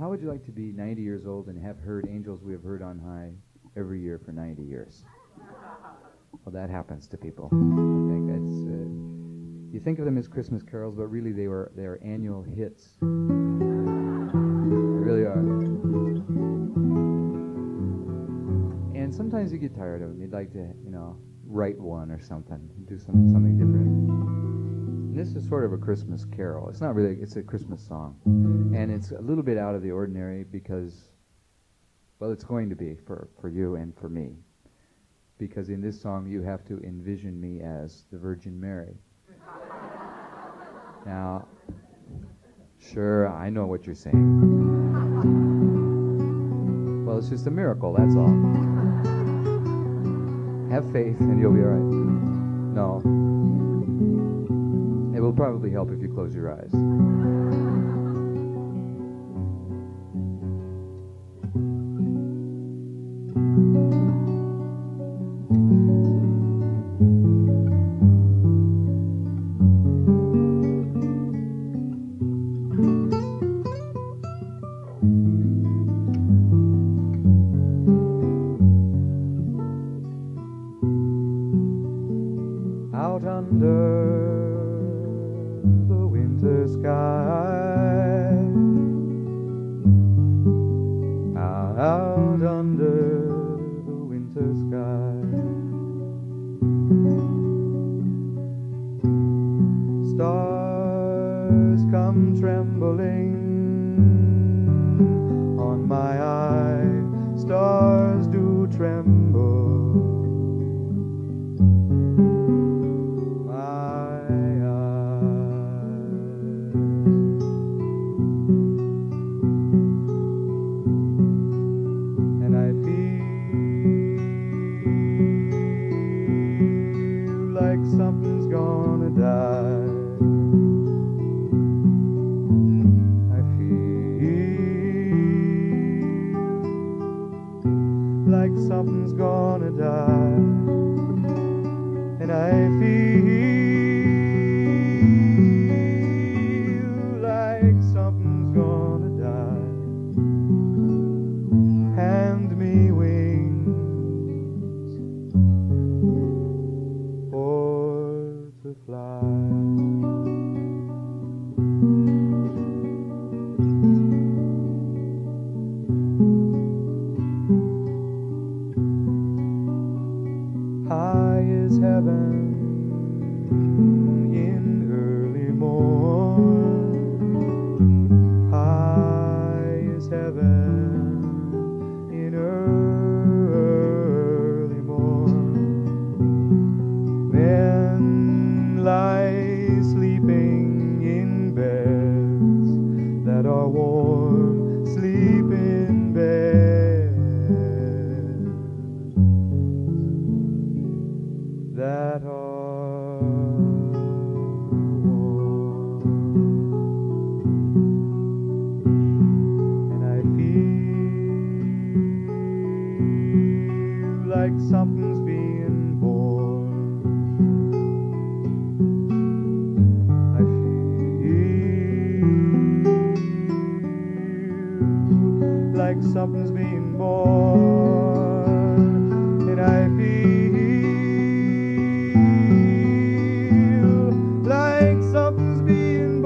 how would you like to be 90 years old and have heard Angels We Have Heard on High every year for 90 years? Well, that happens to people. I think you think of them as Christmas carols, but really they are annual hits. They really are. And sometimes you get tired of them. You'd like to, write one or something, do something different. And this is sort of a Christmas carol. It's not really, it's a Christmas song. And it's a little bit out of the ordinary because, well, it's going to be for you and for me. Because in this song you have to envision me as the Virgin Mary. Now, sure, I know what you're saying. Well, it's just a miracle, that's all. Have faith and you'll be all right. No. It will probably help if you close your eyes. Out under the winter sky, out under the winter sky, stars come trembling on my eye, stars do tremble. Something's gonna die. I feel like something's gonna die, and I feel like something's gonna die. Hand me wings to fly. High is heaven in early morn. High is heaven in early morn. Men lie sleeping in beds that are warm, sleep in beds that are warm. And I feel like something's being born. Like something's being born, and I feel like something's being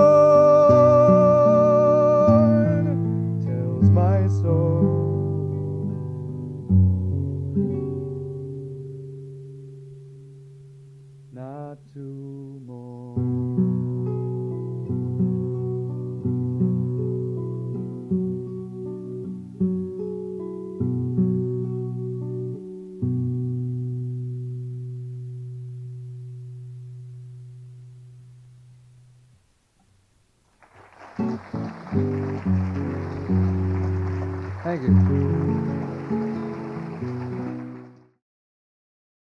born. Tells my soul not to mourn. Thank you.